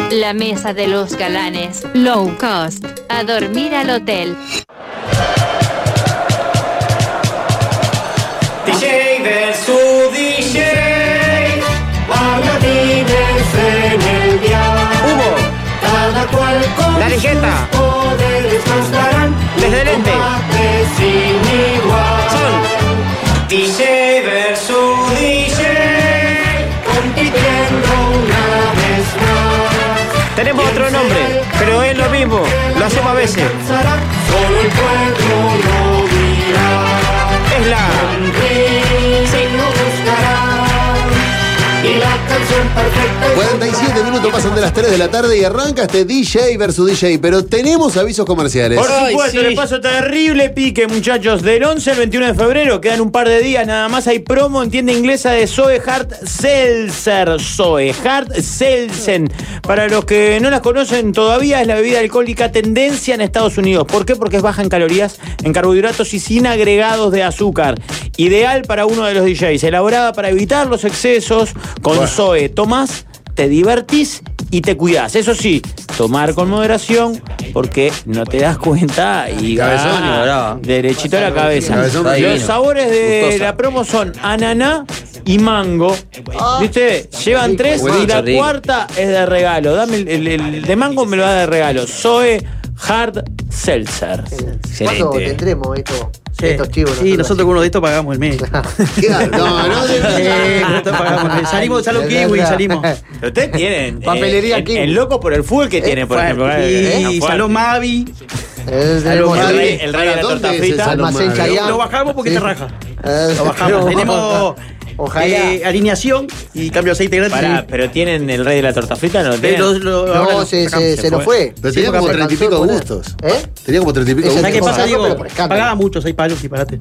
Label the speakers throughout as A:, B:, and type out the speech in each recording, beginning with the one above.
A: La mesa de los galanes. Low cost. A dormir al hotel.
B: DJ versus DJ. Paladines en el día.
C: Humo.
B: Cada cual con
C: La Ligeta.
B: sus poderes mostrarán.
C: Desde el ente.
B: Combate sin igual.
C: Son
B: DJ versus DJ. Compitiendo una vez más.
C: Tenemos otro nombre, pero es lo mismo. Lo hacemos a veces.
B: Solo el pueblo lo dirá.
C: Es la...
B: Sí. Lo buscará. Y la canción perfecta.
D: 47 minutos pasan de las 3 de la tarde y arranca este DJ versus DJ, pero tenemos avisos comerciales.
E: Por supuesto,
C: sí.
E: les paso terrible pique, muchachos. Del 11 al 21 de febrero, quedan un par de días nada más. Hay promo en tienda inglesa de Zoe Hard Seltzer. Zoe Hard Seltzer. Para los que no las conocen todavía, es la bebida alcohólica tendencia en Estados Unidos. ¿Por qué? Porque es baja en calorías, en carbohidratos y sin agregados de azúcar. Ideal para uno de los DJs. Elaborada para evitar los excesos. Con Zoe tomás, te divertís y te cuidás. Eso sí, tomar con moderación porque no te das cuenta y
C: Cabezón,
E: va derechito a la cabeza.
D: Cabezón,
E: Los
D: divino.
E: sabores de
C: Gustosa.
E: la promo son ananá y mango. ¿Viste? Llevan tres y la
C: rico.
E: cuarta es de regalo. Dame el de mango, me lo da de regalo. Zoe Hard Seltzer.
F: ¿Cuánto
C: Excelente.
F: tendremos esto?
G: Sí,
F: Estos chivos.
G: sí, nosotros con uno de estos pagamos el mes.
D: Claro, no,
G: Sí, nosotros pagamos el mes. Salimos a los kiwi, salimos.
E: Pero ustedes tienen
F: Papelería King.
E: el loco por el fútbol que tiene, por ejemplo.
G: Y
E: Fuerte.
G: Salón Mavi.
E: El rey de la torta
D: ¿Dónde es
E: frita.
D: ese
F: Almacén
D: Salón
F: Chayán.
G: Lo bajamos porque
F: Sí.
G: te raja. Lo bajamos. Tenemos
F: Ojalá.
G: alineación y cambio de aceite gratis.
E: Pará, pero tienen el rey de la torta frita, ¿no lo tienen?
G: Ahora
F: No,
G: lo
F: se
G: sacamos.
F: nos fue.
D: Pero tenía como
F: Se
D: 30 y
F: cansó
D: pico
F: de poner.
D: gustos.
F: ¿Eh?
D: Tenía como 30 y pico
F: Ese
G: ¿Sabes qué
D: gustos.
G: pasa,
F: Pero
G: Diego?
F: por escándalo.
G: Pagaba mucho, 6 palos, disparate.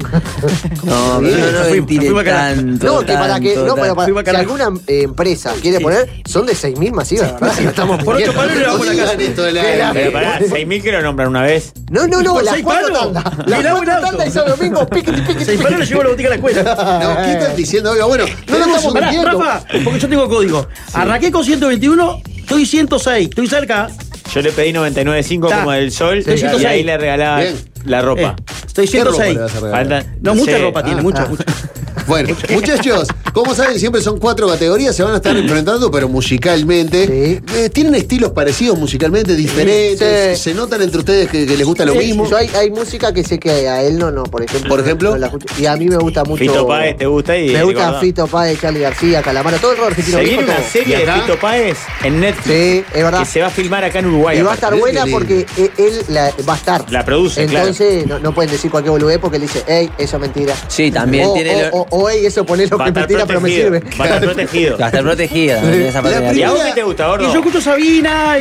C: No,
F: Bien,
C: pero no
G: nos
C: ventile
G: fuimos acá.
C: tanto.
F: No, que para que. No, pero
G: Fuimos
F: para,
G: acá.
F: si alguna empresa quiere poner, son de 6.000 masivas. No estamos
G: Por 8 palos le
D: No
G: vamos a la
D: digan
G: casa.
D: esto de la-
E: Pero pará, 6.000 que lo nombran una vez.
F: No,
G: ¿Por
F: las
G: 6
F: cuatro
G: palos?
F: tandas.
G: Mirá,
F: Las
G: buen
F: cuatro
G: auto.
F: tandas y son domingo. Piquete, piquete.
G: 6 palos le llevo a la botica a la escuela.
D: No, ¿qué están diciendo? Oiga, bueno, no
F: estamos
D: estamos
G: Pará,
F: mintiendo.
G: Rafa, porque yo tengo código. Arranqué con 121, estoy 106, estoy cerca.
E: Yo le pedí 99.5
G: Ta.
E: como del sol
G: Sí,
E: y
G: 106.
E: ahí le regalaba
D: Bien.
E: la ropa.
G: Estoy
D: ¿Qué ropa
G: 106.
D: le vas a regalar?
E: Faltan-
G: No, mucha
E: sé.
G: ropa tiene, mucha.
D: Bueno, muchachos, como saben, siempre son 4 categorías, se van a estar enfrentando, pero musicalmente.
F: Sí.
D: Tienen estilos parecidos musicalmente, diferentes.
F: Sí.
D: Se notan entre ustedes que les gusta lo mismo.
F: Yo hay música que sé que a él no, por ejemplo.
D: ¿Por ejemplo?
F: no la escucho. Y a mí me gusta mucho.
E: Fito Páez te gusta y
F: Me gusta
E: Gordon.
F: Fito Páez, Charly García, Calamaro, todo el rock argentino.
E: Se
F: viejo,
E: viene una
F: todo.
E: serie
D: ¿Y
E: de
D: acá?
E: Fito Páez en Netflix.
F: Sí, es verdad.
E: Que se va a filmar acá en Uruguay.
F: Y va a
E: aparte.
F: estar buena
D: Qué lindo.
F: porque él va a estar.
E: La produce,
F: Entonces no pueden decir cualquier boludez porque él dice, hey, eso es mentira.
C: Sí, también
F: o,
C: tiene.
F: o hey, eso ponelo
E: Va a
F: que es
E: estar
F: mentira, pero me
E: protegido.
F: sirve.
E: Va a estar protegido.
C: Va a estar protegida también esa parte de
E: ¿Y
C: arriba.
E: a vos qué te gusta, Gordo?
G: Y yo escucho Sabina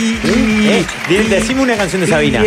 E: Decime una canción de Sabina.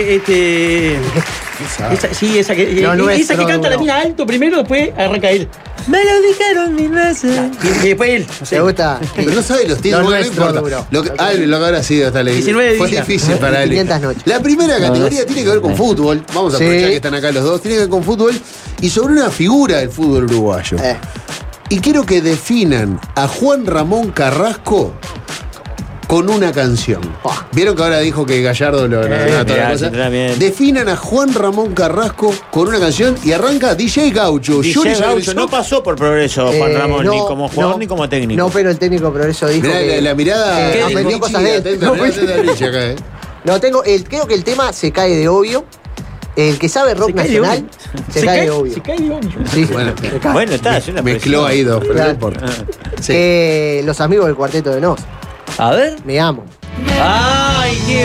G: Esa que
F: Lo nuestro,
G: esa que canta la
F: duro.
G: mina alto primero, después arranca él.
E: Me lo dijeron 1000 veces.
G: Y después él. No sé.
F: ¿Te gusta?
D: Pero no sabe los títulos,
F: Lo
D: bueno, no
F: nuestro,
D: importa.
F: duro.
D: Lo que habrá sido hasta la
G: 19
D: Fue
G: días.
D: difícil para él.
F: 500 noches.
D: La primera categoría tiene que ver con fútbol. Vamos a
F: Sí.
D: aprovechar que están acá los dos. Tiene que ver con fútbol y sobre una figura del fútbol uruguayo. Y quiero que definan a Juan Ramón Carrasco con una canción. ¿Vieron que ahora dijo que Gallardo lo toda la
E: mirá,
D: cosa?
E: sí, también.
D: Definan a Juan Ramón Carrasco con una canción y arranca DJ Gaucho.
E: DJ
D: Yuri
E: Gaucho
D: Agresó.
E: no pasó por Progreso, Juan Ramón,
F: no,
E: ni como jugador
F: no,
E: ni como técnico.
F: No, pero el técnico Progreso dijo
D: Mirá
F: que
D: la mirada.
F: que aprendió
D: Richie,
F: cosas de él.
D: atenta,
F: No,
D: mirá atenta a Richie acá,
F: No, creo que el tema se cae de obvio. El que sabe rock
G: Se cae de
F: nacional se cae de obvio.
G: Se cae de obvio.
F: Sí,
D: Bueno,
F: se cae.
E: Bueno, está, es una
D: Mezcló ahí dos, pero no
F: Claro.
D: importa. Sí.
F: Los amigos del cuarteto de Nos.
C: A ver.
F: Me amo.
C: ¡Ay, qué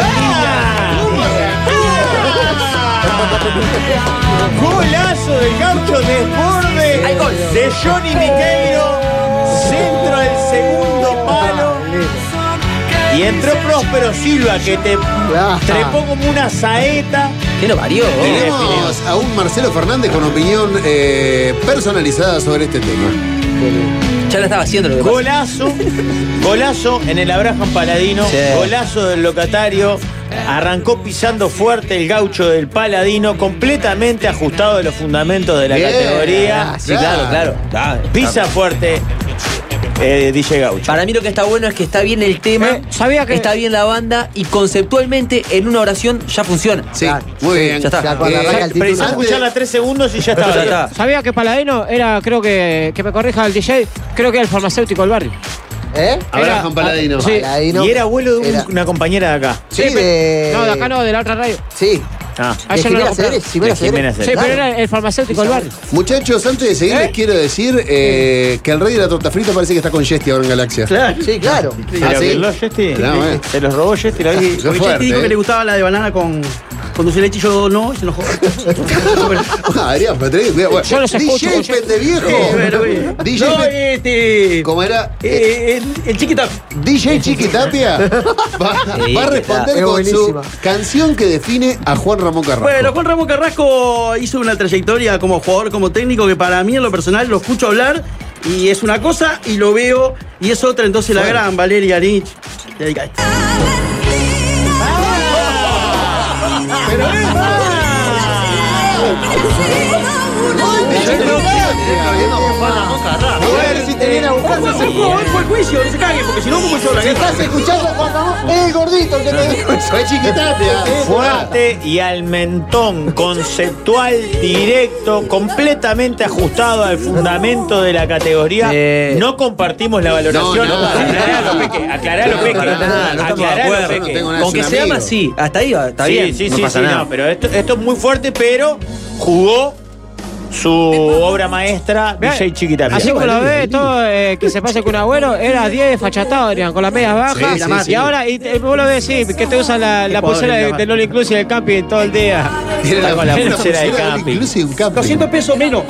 E: Golazo del Gaucho, desborde
C: Hay gol.
E: de Johnny Miqueiro, centro del segundo palo. Y entró Próspero Silva, que te trepó como una saeta.
C: ¿Qué lo parió?
D: Tenemos a un Marcelo Fernández con opinión personalizada sobre este tema.
C: Ya lo estaba haciendo lo que pasa.
E: Golazo en el Abraham Paladino,
C: Sí.
E: golazo del locatario. Arrancó pisando fuerte el Gaucho del Paladino, completamente ajustado de los fundamentos de la
D: Bien.
E: categoría.
C: Sí, claro.
E: Pisa fuerte. DJ Gaucho.
H: Para mí lo que está bueno es que está bien el tema,
I: sabía que
H: está bien la banda y conceptualmente en una oración ya funciona.
D: Sí, muy bien.
H: Ya está.
F: Cuando arranca el
E: Precisás
F: título.
E: escucharla 3 segundos y ya
H: Ya
E: está.
H: está.
I: sabía que Paladino era, creo que me corrija el DJ, creo que era el farmacéutico del barrio.
D: Abraham Paladino.
I: Sí.
F: Paladino.
E: Y era abuelo de
F: Era-
E: una compañera de acá.
F: Sí,
I: No, de acá no, de la otra radio.
F: Sí.
E: Ah,
I: Ah,
F: De
I: yo no lo
F: Jimena
I: compré.
F: Ceres, Jimena
E: De Jimena
F: Ceres.
I: Sí,
E: Claro.
I: pero era el farmacéutico del barrio.
D: Muchachos, antes de seguir, les quiero decir que el rey de la torta frita parece que está con Jesty ahora en Galaxia.
G: Claro.
F: Sí, claro.
E: ¿Se
D: ¿Ah,
E: lo
D: sí?
E: violó Jesty?
D: No,
E: ¿Se los robó Jesty? La vi.
D: Qué
G: Porque
D: fuerte,
G: Chesty dijo
D: ¿eh?
G: que le gustaba la de banana con dulce de leche y yo no, y se enojó.
D: Adrián, pero tenés que cuidar.
I: Yo los escucho,
D: DJ
I: yo-
D: Pendeviejo.
G: bueno.
D: DJ
G: No,
D: Pe- ¿Cómo era?
G: el chiquita.
D: DJ Chiquitapia va a responder
F: Es
D: con
F: buenísima.
D: su canción que define a Juan Ramón Carrasco.
G: Bueno, Juan Ramón Carrasco hizo una trayectoria como jugador, como técnico, que para mí en lo personal lo escucho hablar y es una cosa y lo veo y es otra. Entonces la
D: Bueno.
G: gran Valeria Lynch. Dedica esto.
D: Pero es
F: Si te viene a buscar,
G: Fue el juicio, no se caguen, porque si no, como yo la guerra.
F: estás escuchando a Juan Ramón, es el gordito el que te dijo eso.
D: Fue Chiquitapia.
E: Fuerte y al mentón, conceptual, directo, completamente ajustado al fundamento de la categoría. No compartimos la valoración.
D: No, nada.
E: Aclaralo, Peque. Aclaralo, Peque.
H: Para nada, no estamos de
E: Aclaralo,
H: acuerdo.
E: Peque.
D: No tengo nada.
H: Con que
D: es un
H: se llama
D: amigo.
H: así, hasta ahí va, está bien.
E: Sí,
H: no pasa nada.
E: no, pero esto es muy fuerte, pero jugó su obra maestra DJ Chiquitapia.
I: Así como lo ves, todo que se pase con un abuelo, era 10 fachatado, Adrián, con las medias bajas.
D: Sí, sí,
I: y
D: sí.
I: ahora, vos lo ves, sí, que te usan la pulsera de All Inclusive del camping todo el día.
D: Tiene
E: Está con la
D: tiene
E: pulsera de
D: all
E: camping.
D: inclusive un camping.
G: 200 pesos menos.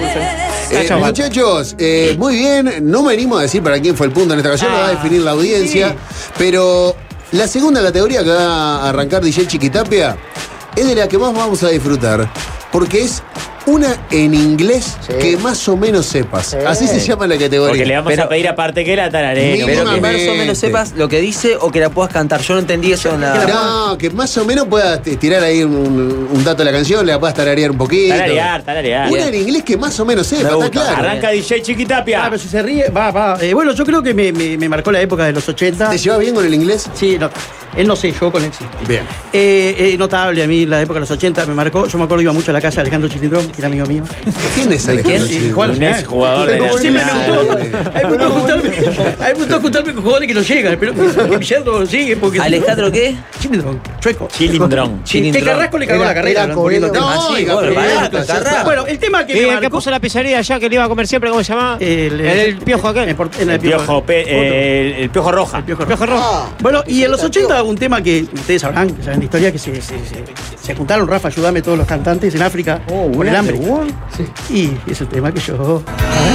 D: Muchachos, muy bien. No venimos a decir para quién fue el punto en esta ocasión, lo va a definir la audiencia. Pero la segunda categoría que va a arrancar DJ Chiquitapia es de la que más vamos a disfrutar. Porque es una en inglés
F: Sí.
D: que más o menos sepas.
F: Sí.
D: Así se llama la categoría.
E: Porque le vamos a pedir aparte que la tararé.
H: Pero que más o
D: Mínimamente.
H: menos sepas lo que dice o que la puedas cantar. Yo no entendí eso en la.
D: No, que más o menos puedas tirar ahí un dato de la canción, le puedas tararear un poquito.
E: Tararear.
D: Una en inglés que más o menos sepa, está claro.
E: Arranca DJ Chiquitapia.
G: Ah, pero si se ríe, va. Bueno, yo creo que me marcó la época de los 80.
D: ¿Te llevas bien con el inglés?
G: Sí, no, él no sé, yo con él sí.
D: Bien.
G: Notable a mí la época de los 80 me marcó. Yo me acuerdo iba mucho a la casa de Alejandro Chilindrón, que era amigo mío.
D: ¿Quién es Alejandro
G: Sí,
D: Chilindrón?
G: Juan
E: Un ex jugador de
G: Pero siempre me
E: Nacional.
G: gustó. A mí me gustó juntarme con jugadores que no llegan. Espero que Villardo lo sigue. Porque
H: ¿Alejandro qué?
G: Chilindrón, chueco.
E: Chilindrón.
G: Que Carrasco le cagó la carrera.
F: Era
G: ¿no? Poniendo
F: Coelho.
G: temas.
D: No,
H: sí,
D: oiga,
H: bueno,
D: pero
H: pará,
D: ya está.
H: Carrasco.
G: Bueno, el tema que
I: Y
G: me
I: el que
G: marcó.
I: puso la pizzería allá, que le iba a comer siempre, ¿cómo se llamaba? El piojo aquel.
E: El piojo roja.
G: El piojo
I: Piojo rojo.
F: Ah,
G: Bueno, y en los 80 un tema que ustedes sabrán, que saben la historia, que se juntaron, Rafa, ayúdame, todos los cantantes en África por el hambre. Y es el tema que yo...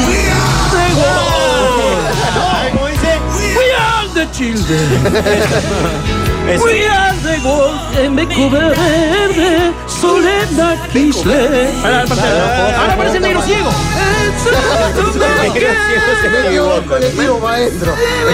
E: ¿Cómo dice?
G: We are the children,
E: Eso.
G: we are the world, en Beco Verde, Soledad Kisle. Ahora aparece el negro ciego.
F: me quedó el colectivo maestro.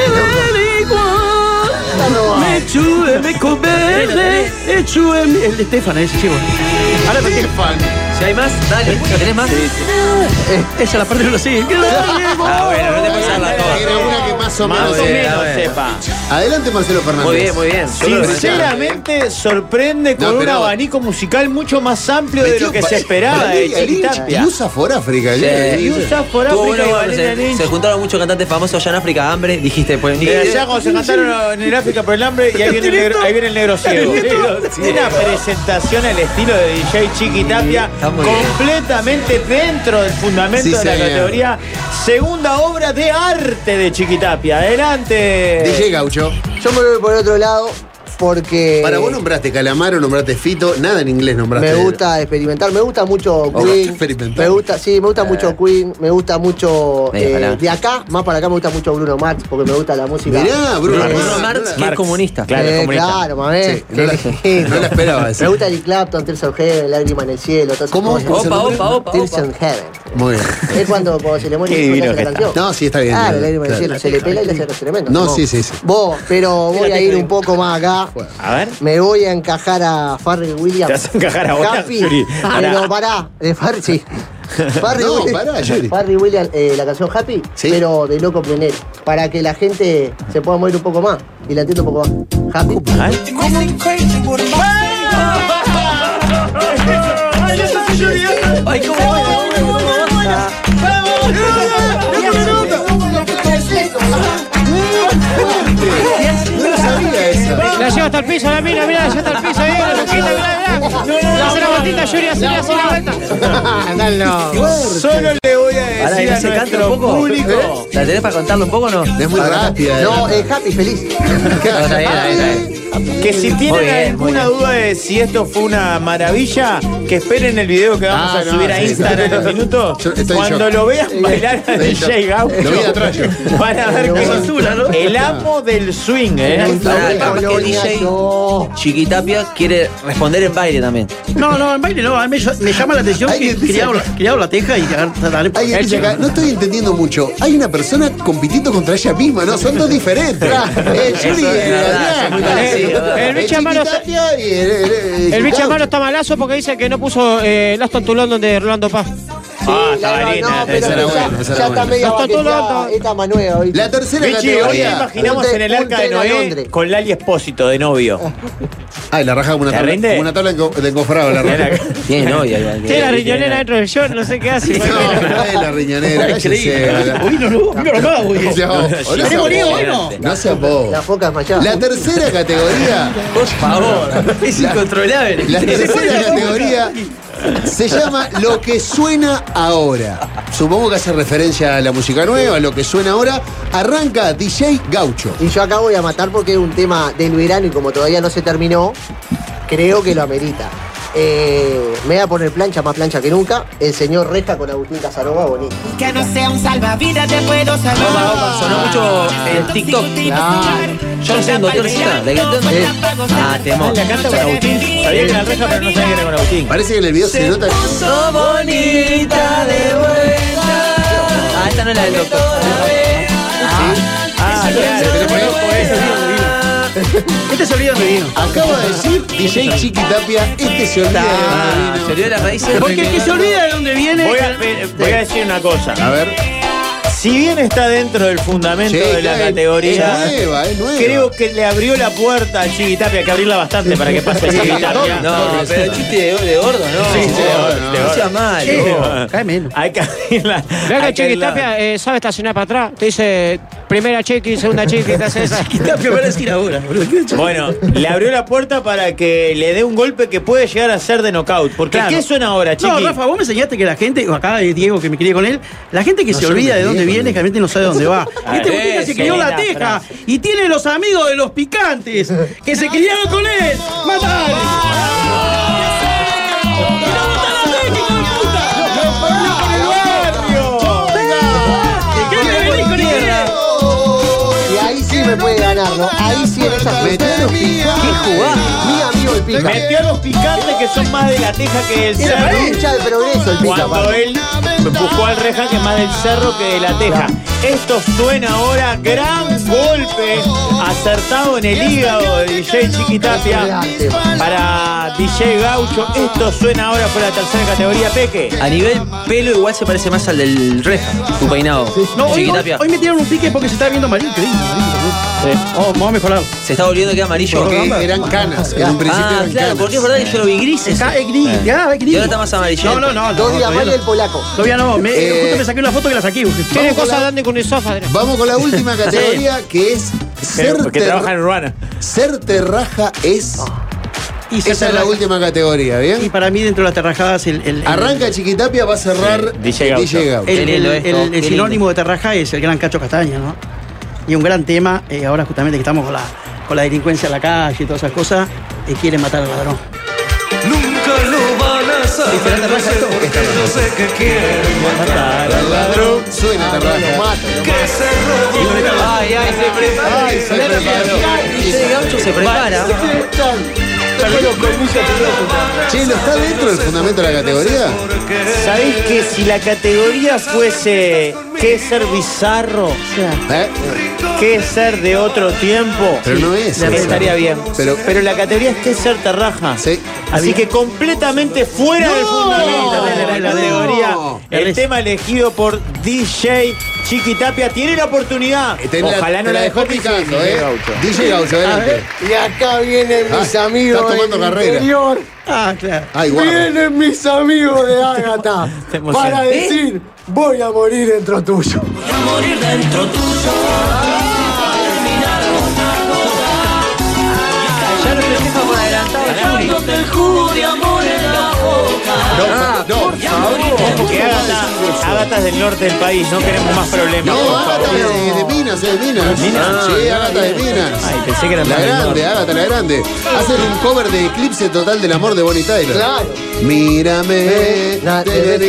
G: Me chue, me verde, el de Estefan, ese chivo. Ahora te
H: Si hay más, dale. ¿Tenés más?
G: esa la parte no lo sé.
H: Ah, bueno, no te puedes hacerla toda.
D: Era una que más o
E: Más
D: menos
E: o
D: sepa.
E: menos
H: bueno.
E: sepa.
D: Adelante, Marcelo Fernández.
H: Muy bien, muy bien.
E: Sinceramente sorprende con
D: No,
E: un
D: pero-
E: abanico musical mucho más amplio de
D: Metió
E: lo que
D: pa-
E: se esperaba de
D: Valeria Lynch
E: Chiquitapia.
D: y usa for África.
E: Y usa por
H: Estuvo
E: África y
H: bueno,
E: Valeria Lynch.
H: se juntaron muchos cantantes famosos allá en África, hambre, dijiste, pues ni
E: Allá cuando se cantaron en el África por el hambre y ahí viene el negro ciego. Una presentación al estilo de DJ Chiquitapia,
H: Está muy bien.
E: completamente dentro del fundamento
D: Sí,
E: de la
D: señor.
E: categoría. Segunda obra de arte de Chiquitapia. Adelante.
D: DJ Gaucho.
F: Yo me voy por otro lado porque
D: Para vos nombraste Calamaro, nombraste Fito, nada en inglés nombraste.
F: me gusta experimentar, me gusta mucho
D: Oh,
F: Queen,
D: experimentar.
F: me gusta mucho Queen, me gusta mucho
H: Medio
F: de acá, más para acá me gusta mucho Bruno Mars porque me gusta la música.
D: Mirá, Bruno
H: Bruno
D: Mars.
H: Mars, que es
E: Marx.
H: comunista.
E: Claro, es comunista.
F: Claro, mamé.
D: Sí, no la esperaba esa.
F: Me gusta Eric Clapton, Tears of Heaven, Lágrima en el cielo, todo eso.
D: ¿Cómo?
F: Como-
D: ¿Cómo se llama?
H: Opa.
F: Tears of Heaven.
D: Muy bien.
F: Es cuando se le muere
E: Qué
F: el hijo, le
E: divino
F: hace la
E: que
F: canción.
D: No, sí, está bien.
F: Ah,
D: claro,
F: el lágrima en el
D: claro.
F: cielo, se le pela y le hace tremendo.
D: No, sí, sí, sí.
F: Vos, pero voy a ir un poco más acá.
E: A ver.
F: Me voy a encajar a Pharrell Williams.
E: Te vas a encajar a vos,
F: Happy,
E: Yuri.
F: pero pará, de Pharrell, sí.
D: No, pará, Yuri.
F: Barry Williams, la canción Happy,
D: Sí.
F: pero de loco plenero. Para que la gente se pueda mover un poco más y la entienda un poco más. Happy.
H: Ay, ¿cómo va?
D: No sabía eso.
I: La lleva hasta el piso, la mina, mira, la lleva hasta el piso, la loquita, mira. Hace la vueltita, Yuri, hace la vuelta.
E: Solo le voy a
H: Pará,
E: decir
H: ¿no
E: a
H: se canta
E: nuestro
H: un poco?
E: público.
H: ¿La tenés para contarlo un poco o no?
D: Es muy rápida.
F: No, Happy, feliz.
H: Está bien.
E: Que si tienen
H: Muy bien, muy
E: alguna
H: bien.
E: duda de si esto fue una maravilla, que esperen el video que vamos a subir a
D: sí,
E: Instagram en un minuto.
D: Yo estoy en
E: Cuando
D: shock.
E: lo vean bailar a
D: Estoy en
E: DJ
D: shock.
E: Gaucho,
D: Lo vi de atrás yo.
E: van a ver que es el amo del swing,
H: Pará, capaz que el DJ Chiquitapia quiere responder en baile también.
G: No, en baile no. A mí me llama la atención
D: Hay
G: que
D: que
G: criado la teja y
D: Alguien dice acá, no estoy entendiendo mucho. Hay una persona compitiendo contra ella misma, ¿no? Son dos diferentes. Yuri,
H: Eso es verdad, son muy parecidos.
I: El bicho hermano
D: Chiquitapia y
I: El bicho
D: Gaucho.
I: hermano está malazo porque dice que no puso Last on Toulon de Rolando Paz.
E: estaba linda.
F: No, pero
D: Esa era
F: ya,
D: buena, esa era
F: ya está
D: buena.
F: medio
I: Hasta todo
F: vaqueada,
I: loco.
F: esta más nueva, ¿viste?
D: La tercera
E: Vichy, hoy te
D: categoría.
E: imaginamos en el arca de
F: tren a
E: Noé
F: Londres.
E: con Lali Espósito de novio.
D: Ay, la raja como una
E: ¿Te
D: tabla,
E: rinde?
D: como una tabla de encofrado. La raja.
H: Tiene novia.
I: Tiene la riñonera dentro del show, no sé qué hace.
D: No, no es la riñonera.
G: Increíble. Hoy no, hoy. ¿Tenemos lío hoy no?
D: No seas vos.
F: La foca desmayada.
D: La tercera categoría.
H: Por favor. Es incontrolable.
D: La tercera categoría se llama Lo que suena ahora. Supongo que hace referencia a la música nueva, a lo que suena ahora. Arranca DJ Gaucho.
F: Y yo acá voy a matar porque es un tema del verano y como todavía no se terminó, creo que lo amerita. Me voy a poner plancha, más plancha que nunca. El señor Reja con Agustín Casanova, bonito.
J: Que no sea un salvavidas, te puedo salvar.
H: Opa, sonó mucho en TikTok. Yo no sé dónde está. ¿La gritón? Ah, temor.
E: La canta con Agustín. Sabía que era Reja, pero no sabía que era con Agustín.
D: Parece que en el video se nota.
H: So bonita de vuelta. Ah, esta no es la del doctor.
G: Este se olvida de vino.
D: Acaba de decir DJ Chiquitapia, este se olvida de
H: Se olvidó la raíz.
G: Porque el que se olvida de dónde viene.
E: Voy a decir una cosa.
D: A ver.
E: Si bien está dentro del fundamento
D: Sí,
E: de la
D: claro,
E: categoría,
D: es nueva.
E: creo que le abrió la puerta al Chiquitapia. Hay que abrirla bastante para que pase el Chiquitapia.
H: No, pero el chiste de gordo, ¿no?
E: Sí, de gordo.
H: No sea malo.
G: Cae menos.
E: Hay que abrirla.
I: Vea que
E: hay que abrirla.
I: Chiquitapia sabe estacionar para atrás. Te dice primera chiqui, segunda chiqui, te hace esa.
G: Chiquitapia va a decir ahora, boludo.
E: Bueno, le abrió la puerta para que le dé un golpe que puede llegar a ser de knockout. Porque
G: Claro.
E: ¿qué suena ahora, Chiqui?
G: No, Rafa, vos me enseñaste que la gente, acá Diego que me crié con él, la gente que se
D: yo no
G: olvida
D: me
G: de dónde
D: crié con
G: viene,
D: él.
G: realmente no sabe dónde va. Este muchacho se crió en La
E: buena
G: Teja
E: frase.
G: y tiene los amigos de los picantes que se criaron con él. ¡Matale!
F: Y ahí sí me puede ganar, ¿no? Ahí sí en esa
D: Metieron picante.
F: ¡Qué jugada! Mi amigo el Pica.
E: Metió a los picantes que son más de la Teja que del
F: Era
E: cerro.
F: hincha de progreso el Pica.
E: Cuando él empujó al Reja que es más del cerro que de la Teja. Esto suena ahora, gran golpe acertado en el hígado de DJ Chiquitapia para DJ Gaucho. Esto suena ahora por la tercera categoría, Peque.
H: A nivel pelo igual se parece más al del Reja, tu peinado.
G: No, hoy
H: Chiquitapia.
G: me tiraron un pique porque se está viendo amarillo. Increíble, vamos a mejorar.
H: Se está volviendo que amarillo.
D: Porque eran canas. En un principio
H: Ah,
D: eran
H: claro,
D: canas.
H: porque es verdad que yo lo vi grises.
G: Es gris, ya, es gris.
H: Y ahora está más amarillento.
G: No.
F: 2 días más
G: todavía
F: y el polaco.
G: Todavía no, justo me saqué una foto que la saqué.
I: Tiene cosas dando con esófago.
D: Vamos con la última categoría que es
E: Que trabaja en Urbana.
D: Ser terraja es.
G: Y
D: Esa es la última categoría,
G: Y
D: ¿bien?
G: para mí, dentro de las terrajadas,
D: Arranca Chiquitapia, va a cerrar
E: DJ Gaucho.
D: Gaucho.
H: Qué lindo esto,
G: el
H: qué
G: sinónimo de terraja es el gran Cacho Castaña, ¿no? Y un gran tema, ahora justamente que estamos con la delincuencia en la calle y todas esas cosas, quieren matar al ladrón.
B: Nunca lo van a saber. Yo sé que quieren matar al ladrón.
D: Suena terraja.
B: Que se robó.
H: Ay, se prepara. DJ Gaucho se prepara.
D: Che, ¿no está dentro del fundamento de la categoría?
E: ¿Sabéis que si la categoría fuese qué ser bizarro, qué ser de otro tiempo.
D: Pero no es.
E: Estaría bien. Pero la categoría es qué ser terraja.
D: Sí.
E: Así que completamente fuera del fundamento de la categoría. El tema elegido por DJ Chiquitapia tiene la oportunidad. Ojalá no la dejó
D: picando, DJ Gaucho, adelante.
F: Y acá vienen mis amigos.
D: Está tomando carrera.
F: Interior.
G: Claro.
D: Ay, guarda.
F: Vienen mis amigos de Ágata para decir: voy a morir dentro tuyo.
B: Voy a morir dentro tuyo.
H: Ya lo empecé por adelantado.
B: Dejándote el jugo de amor en la boca.
D: No, por favor.
E: Porque Ágata es del norte del país, no queremos más problemas.
D: No,
E: por
D: Ágata
E: favor.
D: de Minas, es de Minas. Sí, Ágata de Minas.
E: Ay, pensé que eran
D: La
E: del
D: grande,
E: norte.
D: Ágata la grande. Hacen un cover de Eclipse Total del Amor de Bonnie Tyler.
F: Claro.
D: Mírame.
G: Mira,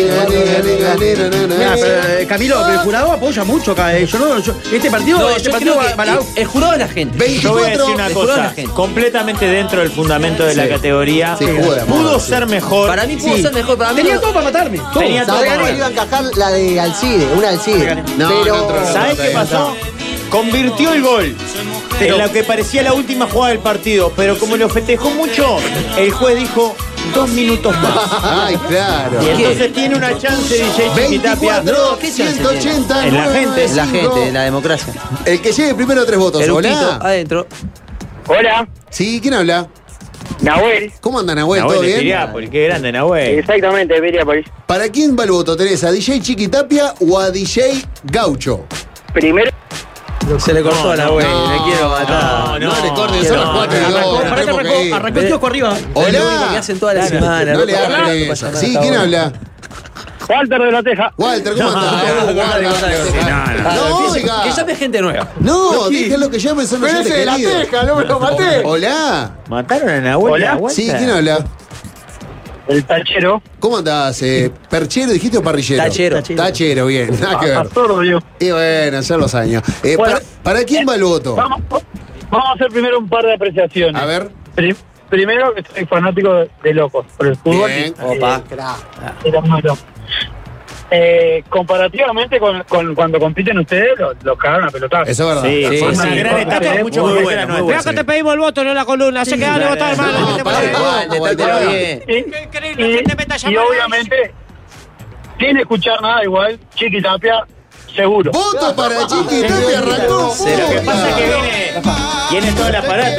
G: pero, Camilo, el jurado apoya mucho acá. Este partido,
H: No,
G: este
H: yo
G: partido
H: creo que
G: va
H: el jurado es la gente.
E: Yo voy a decir
D: 24.
E: una
H: Mejoró la
E: cosa,
H: gente.
E: completamente dentro del fundamento de la categoría.
D: Sí, jugo de amor,
E: Pudo
D: sí.
E: ser mejor.
H: Para mí pudo ser mejor. Para mí
G: Tenía
H: no.
G: todo para matarme. Todo.
E: Tenía todo
F: ¿Sabés
E: para
F: que
E: ver.
F: iba a encajar la de Alcide? Una Alcide.
D: No,
F: pero.
D: no entró.
E: ¿Sabés qué pasó? Convirtió el gol en lo que parecía la última jugada del partido, pero como lo festejó mucho, el juez dijo 2 minutos más.
D: Ay, claro.
E: Y entonces tiene una chance DJ Chiquitapia.
D: 24,
H: ¿qué chance
D: 180.
E: En la gente,
H: La gente, la democracia.
D: El que llegue primero a 3 votos.
H: El Uquito,
D: Hola.
H: adentro.
K: Hola,
D: Sí, ¿quién habla?
K: Nahuel.
D: ¿Cómo anda, Nahuel? ¿Todo
E: Nahuel de
D: bien?
E: Tiriápolis, qué grande Nahuel.
K: Exactamente, Piriápolis.
D: ¿Para quién va el voto, Teresa? ¿A DJ Chiquitapia o a DJ Gaucho?
K: Primero,
H: Se le cortó a la güey, le quiero matar.
D: No le cortes, son las 4 y 2.
G: Arrancó el kiosco arriba.
H: Es lo único que
D: Hola.
H: hacen toda la semana.
D: No le
H: Hola.
D: hagan eso. Sí, ¿quién habla?
K: Walter de la Teja.
D: Walter, ¿cómo andás? No, oiga.
H: Que llame gente nueva.
D: No, déjenlo que llamen, son
F: Pero
D: oyentes
F: ese de la
D: queridos.
F: Teja, no me lo maté.
D: Hola.
E: ¿Mataron a Nahuel?
K: Hola.
E: ¿La vuelta?
D: Sí, ¿quién habla?
K: El tachero.
D: ¿Cómo andás? ¿Perchero dijiste o parrillero?
H: Tachero.
D: Tachero, bien. Nada que ver.
K: Pastor, yo.
D: Y bueno, ya los años.
K: Bueno,
D: ¿Para quién va el voto?
K: Vamos a hacer primero un par de apreciaciones.
D: A ver.
K: Primero, que soy fanático de locos por el fútbol.
D: Bien.
H: Opa.
K: Era muy loco. Comparativamente con cuando compiten ustedes, los cagaron a pelotazo.
D: Eso es verdad.
E: Sí, fue una
K: sí,
E: gran
K: sí,
E: etapa,
K: sí,
E: mucho
H: muy
E: mejor que
H: buena,
E: la
H: muy
E: nuestra.
H: buena.
I: Acá te pedimos el voto, no la columna. Así que dale votar, hermano.
D: No,
I: ¿Qué te
D: pará,
I: parece?
D: igual,
H: Detrátelo bien.
I: Qué increíble, la gente me está
K: Y
I: llamando.
K: obviamente, sin escuchar nada, igual, Chiquitapia, seguro.
D: Voto para Chiquitapia, arrancó.
E: Lo que pasa es que viene todo el aparato.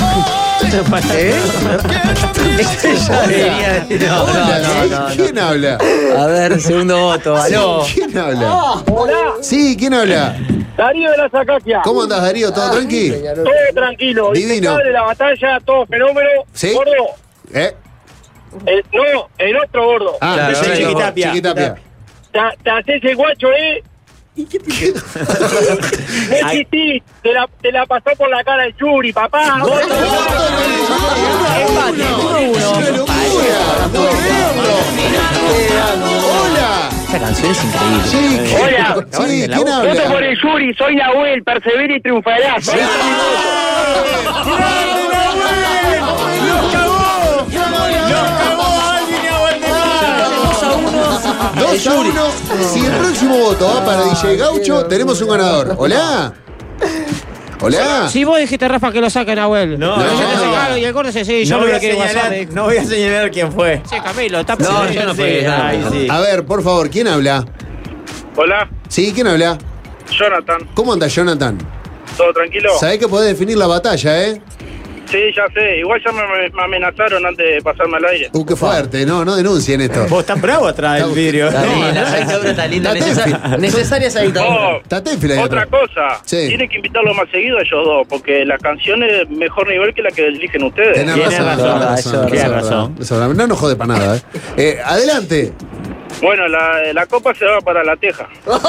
H: Ya debería decir. No, no.
D: ¿Quién habla?
H: A ver, segundo voto. Aló.
D: ¿Quién habla?
K: Hola,
D: Sí, ¿quién habla?
K: Darío de la Zacaquia.
D: ¿Cómo andás, Darío? ¿Todo tranqui?
K: Todo tranquilo,
D: Divino.
K: impecable la batalla, todo fenómeno.
D: Sí.
K: Gordo,
D: ¿Eh?
K: el otro gordo.
D: Ah,
H: Claro,
D: sí,
E: Chiquitapia.
D: Chiquitapia.
K: Te haces el guacho, Messi, te la pasó por la cara el Yuri, papá.
H: Empate, 1-1.
D: ¡Qué locura! ¡Hola!
H: Esta canción es increíble.
D: Sí,
K: Hola.
D: sí, ¿quién
K: Voto por
D: habla?
K: el Yuri, soy Nahuel, persevera y triunfarás.
D: Dos a uno. Si el próximo voto va para DJ Gaucho, tenemos un ganador. ¿Hola? ¿Hola?
I: Si vos dijiste, Rafa, que lo saquen a Abuel.
E: No,
I: Yo
E: no,
I: te
E: no.
I: sacaron y el gordo se sí, yo
E: No
I: no
E: voy
I: lo
E: a
I: quiero WhatsApp.
E: señalar, no voy a señalar quién fue.
I: Sí, Camilo, está
H: No, yo no fui.
E: Ay, sí.
D: A ver, por favor, ¿quién habla?
K: Hola,
D: Sí, ¿quién habla?
K: Jonathan,
D: ¿Cómo anda, Jonathan?
K: ¿todo tranquilo?
D: Sabés que podés definir la batalla, ¿eh?
K: Sí, ya sé, igual ya me amenazaron antes de pasarme al aire.
D: Qué fuerte, no denuncien esto.
E: Vos tan bravo atrás del vidrio.
H: Está linda, esa dictadura está linda. Necesaria esa dictadura.
D: Está Tenfield ahí
K: Otra
D: atrás.
K: cosa,
D: Sí.
K: tienen que invitarlo más seguido a ellos dos, porque la canción es mejor nivel que la que eligen ustedes.
D: Tenés
E: Tiene
D: razón,
E: razón,
D: tenés
H: eso
D: razón,
H: es
E: verdad.
D: eso es verdad, eso es verdad. No nos jode para nada, ¿eh? Adelante.
K: Bueno, la copa se va para la Teja.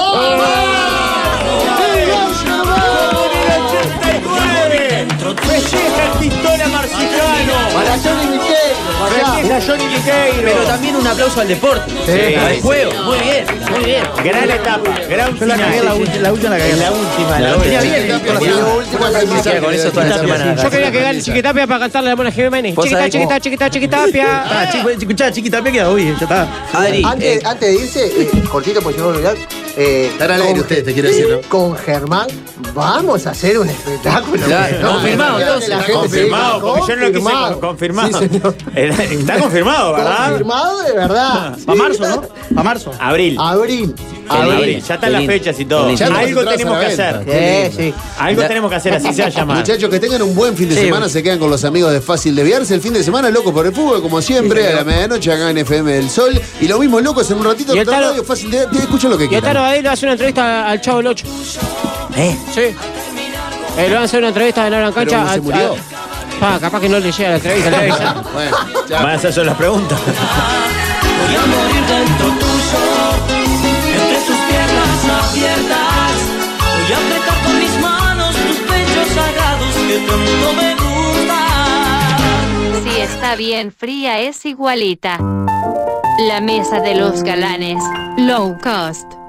E: Festeja el pistola marcicano.
F: Para Johnny Miquel.
E: Festeja Johnny Miqueiro.
H: Pero también un aplauso al deporte.
E: Sí,
H: al
E: sí,
H: juego. Muy bien, muy bien.
E: Gran etapa, gran
G: Yo la cagué,
E: final.
G: la última la cagué.
E: La última, la
H: Tenía
E: última.
H: bien,
D: Con
H: eso toda la semana.
I: Yo quería que gane Chiquitapia para cantarle a la Mona Jiménez.
H: ¿Vos
I: Chiquita,
H: sabés
I: chiquita,
H: cómo?
I: chiquita, chiquitapia.
G: Escuchá, Chiquitapia queda hoy, ya está.
H: Adri,
F: Antes de irse, cortito, porque si no me voy a olvidar.
D: Están al aire ustedes, te quiero decir, ¿no?
F: Con Germán vamos a hacer un espectáculo.
H: Claro,
F: ¿no?
H: confirmado,
F: Que
H: entonces.
F: la gente
E: Confirmado,
F: diga,
E: porque yo no lo quise confirmado.
F: Sí, señor.
E: Está confirmado, ¿verdad?
F: Confirmado de verdad.
G: Para marzo, ¿no? Para marzo.
E: Abril.
F: Abril.
E: Abril. Ya están las fechas y todo.
D: Ya
E: Algo
D: están las
E: tenemos que
D: entradas a la
E: hacer.
F: Sí.
E: Algo tenemos que hacer, así se va a llamar.
D: Muchachos, que tengan un buen fin de semana, se quedan con los amigos de Fácil Desviarse. El fin de semana, loco por el fútbol, como siempre, a la medianoche acá en FM del Sol. Y lo mismo, locos, en un ratito,
I: Y el
D: otra
I: Taro-
D: radio Fácil de escuchen lo que
I: Y el Taro
D: quieran.
I: Badil le hace una entrevista al Chavo del 8. Sí. Le van a hacer una entrevista en la gran cancha.
D: Pero se murió.
I: Capaz que no le llega la entrevista. Le avisa.
D: Bueno, ya.
E: Van a hacer solo las preguntas.
B: Voy a morir dentro tuyo, entre tus piernas abiertas. Voy a apretar con mis manos tus pechos sagrados que tanto me gustan.
A: Si está bien fría es igualita. La mesa de los galanes. Low cost.